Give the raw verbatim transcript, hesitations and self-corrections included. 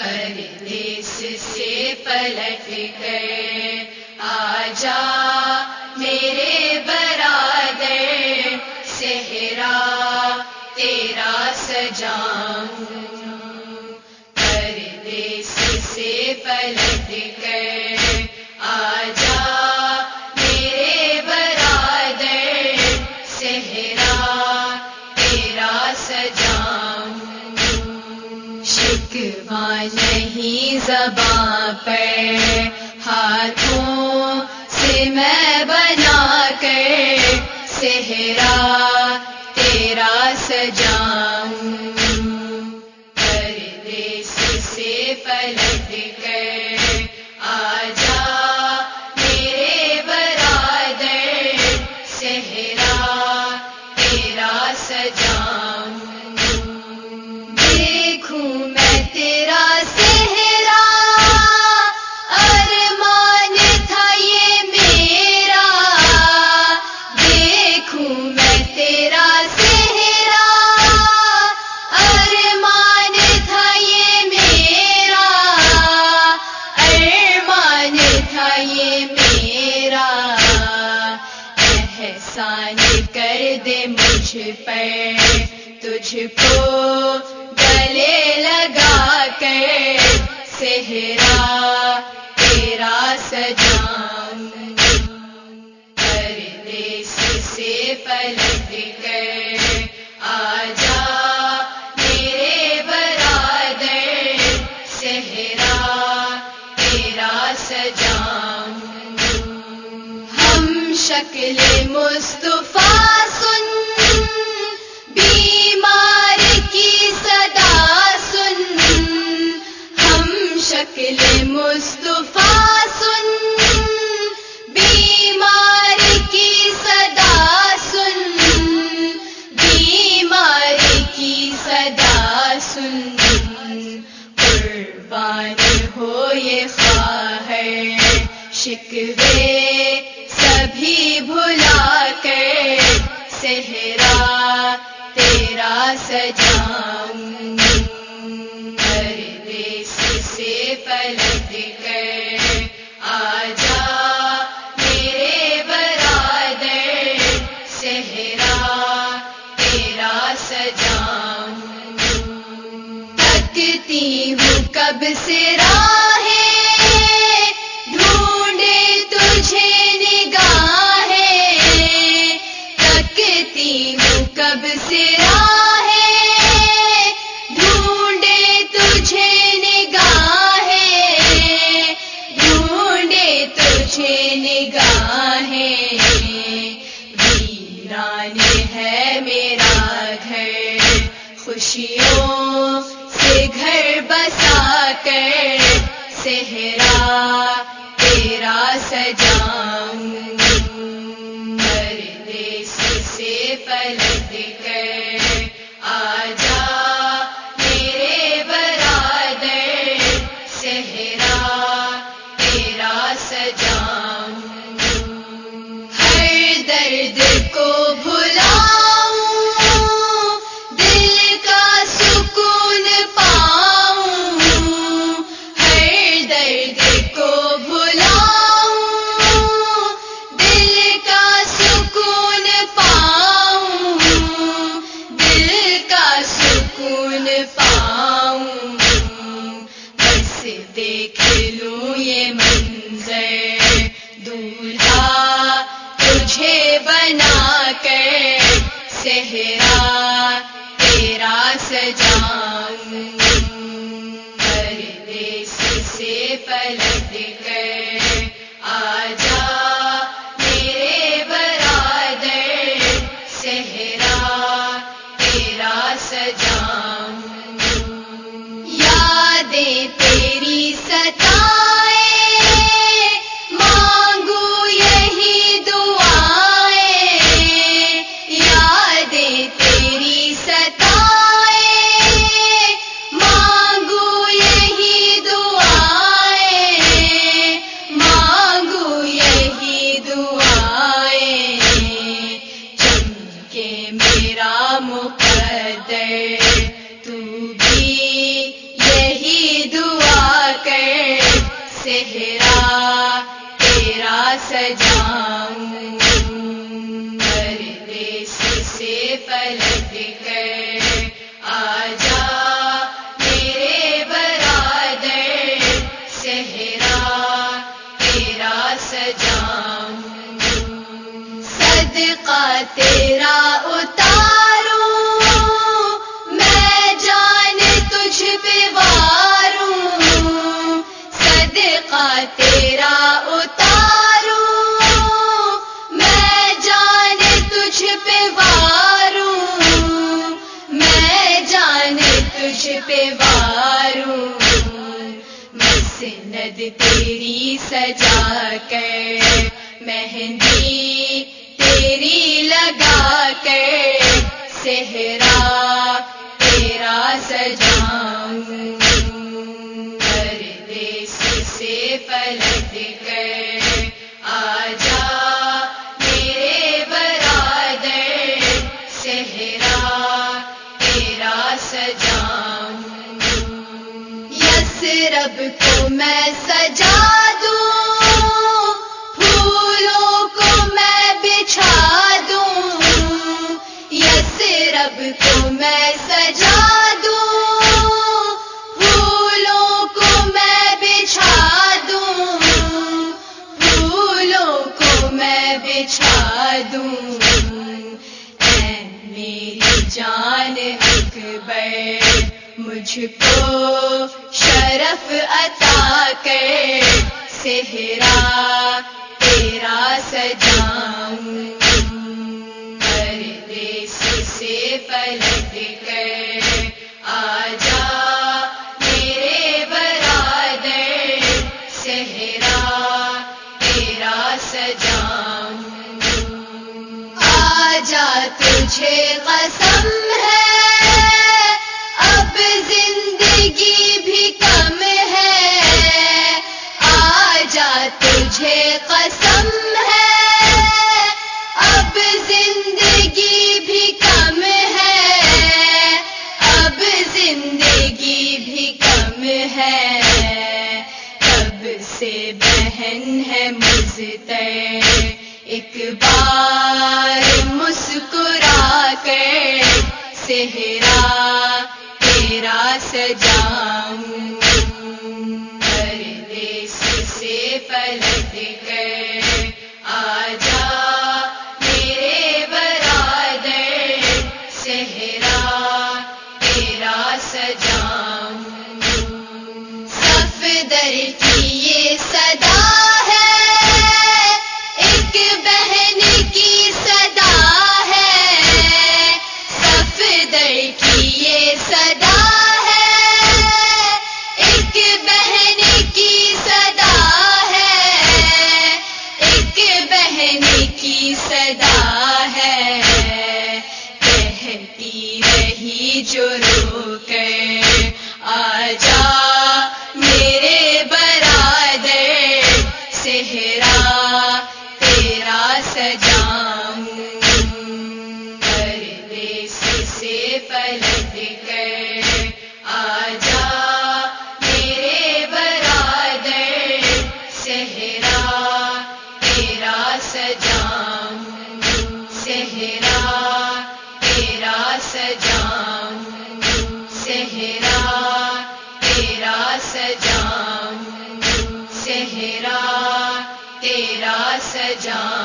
پردیس سے پلٹ کر آجا میرے برادر، صحرا تیرا سجاؤں۔ پردیس سے پلٹ کر آجا میرے برادر، صحرا تیرا سجاؤں۔ شکوہ نہیں زباں پر، ہاتھوں سے میں بنا کر صحرا تیرا سجاؤں۔ پردیس سے پلٹ کر آجا میرے برادر، صحرا تیرا سجاؤں۔ دیکھوں میں تیرا صحرا، ارمان تھا یہ میرا۔ دیکھوں میں تیرا صحرا، ارمان تھا یہ میرا، ارمان تھا یہ میرا۔ احسان کر دے مجھ پر، تجھ کو گلے لگا کر صحرا تیرا سجاؤں۔ پردیس سے پلٹ کر آجا میرے برادر، صحرا تیرا سجاؤں۔ ہم شکل مصطفیٰ سن، بیمار کی صدا سن۔ ہم شکل مصطفیٰ سن، بیمار کی صدا سن، بیمار کی صدا سن۔ قربان ہو یہ خواہر، شکوے سبھی بھلا کر صحرا تیرا سجاؤں۔ پردیس سے پلٹ کر آجا میرے برادر، صحرا تیرا سجاؤں۔ تکتی ہوں کب سے راہیں، ڈھونڈے تجھے نگاہیں۔ تکتی ہوں کب سے راہیں، ڈھونڈے تجھے نگاہیں، ڈھونڈے تجھے نگاہیں۔ ویران ہے میرا گھر، خوشیوں سے گھر بسا کر صحرا تیرا سجاؤں۔ پردیس سے پلٹ کر آجا میرے برادر، صحرا تیرا سجاؤں۔ ہر درد کو بھلاؤں، دل کا سکون پاؤں۔ ہر درد کو بھلاؤں، دل کا سکون پاؤں، دل کا سکون پاؤں۔ بس دیکھ لوں یہ منظر، دولہا تجھے بنا کر صحرا تیرا سجاؤں۔ پردیس سے پلٹ کر آجا میرے برادر، صحرا تیرا سجاؤں۔ یادیں تیری ستائیں، مانگوں یہی دعائیں۔ یادیں تیری ستائیں، مانگوں یہی دعائیں، مانگوں یہی دعائیں۔ چمکے میرا مقدر، تو بھی یہی دعا صحرا تیرا سجاؤں، پردیس سے پلٹ کر آجا میرے برادر، صحرا تیرا سجاؤں، صدقہ تیرا اتاروں میں جان تجھ پہ واروں، صدقہ تیرا اتاروں میں جان تجھ پہ واروں، میں جان تجھ پہ واروں، مسند تیری سجا کر مہندی تیری لگا کر صحرا تیرا سجاؤں، پردیس سے پلٹ کر آجا میرے برادر، صحرا تیرا سجاؤں، یثرب کو میں سجا دوں، پھولوں کو میں بچھا دوں، یثرب کو میں سجا دوں، پھولوں کو میں بچھا دوں، پھولوں کو میں بچھا دوں، اے میری جان اکبر مجھ کو شرف عطا کر، صحرا تیرا سجاؤں، پردیس سے پلٹ کر آجا میرے برادر، صحرا تیرا سجاؤں، آجا تجھے قسم ہے اب زندگی بھی کم ہے، آجا تجھے قسم ہے اب زندگی بھی کم ہے، اب زندگی بھی کم ہے، تب سے بہن ہے مضطر ایک بار مسکرا کر صحرا تیرا سجاؤں، پردیس سے پلٹ کر آجا میرے برادر، صحرا تیرا سجاؤں، صفدر کی یہ صدا ہے ایک بہن کی صدا ہے، صفدر کی یہ صدا ہے ایک بہن کی صدا ہے، ایک بہن کی صدا ہے، کہتی رہی جو رو کر آجا میرے برادر، صحرا تیرا سجاؤں، پردیس سے پلٹ کر آجا میرے برادر، صحرا تیرا سجاؤں، صحرا تیرا سجاؤں، صحرا تیرا سجاؤں، صحرا تیرا سجاؤں۔